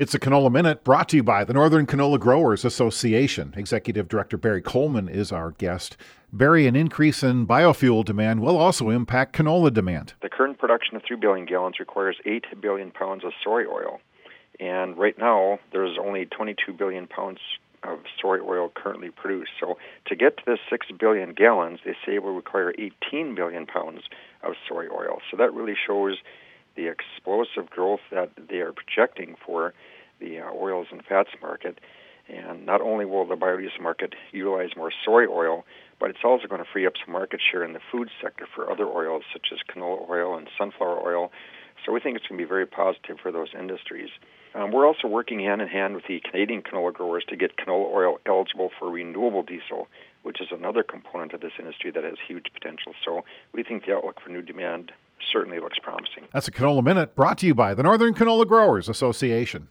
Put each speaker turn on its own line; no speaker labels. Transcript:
It's a Canola Minute brought to you by the Northern Canola Growers Association. Executive Director Barry Coleman is our guest. Barry, an increase in biofuel demand will also impact canola demand.
The current production of 3 billion gallons requires 8 billion pounds of soy oil. And right now, there's only 22 billion pounds of soy oil currently produced. So to get to the 6 billion gallons, they say will require 18 billion pounds of soy oil. So that really shows the explosive growth that they are projecting for the oils and fats market. And not only will the biodiesel market utilize more soy oil, but it's also going to free up some market share in the food sector for other oils such as canola oil and sunflower oil. So we think it's going to be very positive for those industries. We're also working hand in hand with the Canadian canola growers to get canola oil eligible for renewable diesel, which is another component of this industry that has huge potential. So we think the outlook for new demand certainly looks promising.
That's a Canola Minute brought to you by the Northern Canola Growers Association.